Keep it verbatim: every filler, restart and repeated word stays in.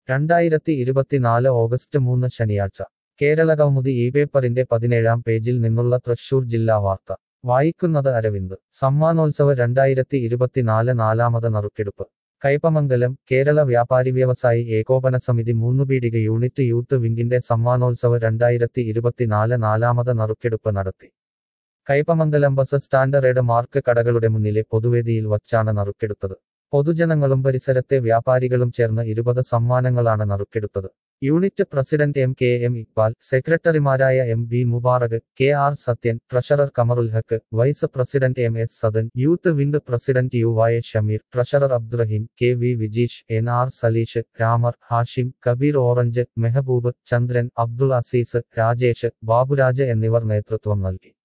രണ്ടായിരത്തി ഇരുപത്തിനാല് ഓഗസ്റ്റ് മൂന്ന് ശനിയാഴ്ച കേരള കൗമുദി ഈ പേപ്പറിന്റെ പതിനേഴാം പേജിൽ നിന്നുള്ള തൃശൂർ ജില്ലാ വാർത്ത വായിക്കുന്നത് അരവിന്ദ്. സമ്മാനോത്സവ് രണ്ടായിരത്തി ഇരുപത്തിനാല് നാലാമത് നറുക്കെടുപ്പ് കയ്പമംഗലം. കേരള വ്യാപാരി വ്യവസായി ഏകോപന സമിതി മൂന്നുപീടിക യൂണിറ്റ് യൂത്ത് വിംഗിന്റെ സമ്മാനോത്സവ് രണ്ടായിരത്തി ഇരുപത്തിനാല് നാലാമത് നറുക്കെടുപ്പ് നടത്തി. Kaipamangalam bus stand red mark കടകളുടെ മുന്നിലെ പൊതുവേദിയിൽ വച്ചാണ് നറുക്കെടുത്തത്. പൊതുജനങ്ങളും പരിസരത്തെ വ്യാപാരികളും ചേർന്ന് ഇരുപത് സമ്മാനങ്ങളാണ് നറുക്കെടുത്തത്. Unit president M K M Iqbal, സെക്രട്ടറിമാരായ M B Mubarak, K R Sathyan, treasurer Kamarul Haq, vice president M S Sadan, youth wing president U Y Shameer, treasurer Abdurahim, K V Vijeesh, N R Saleesh, Ramar, Hashim, Kabeer orange, Mehaboob, Chandran, Abdul Azeez, Rajesh, Baburaj എന്നിവർ നേതൃത്വം നൽകി.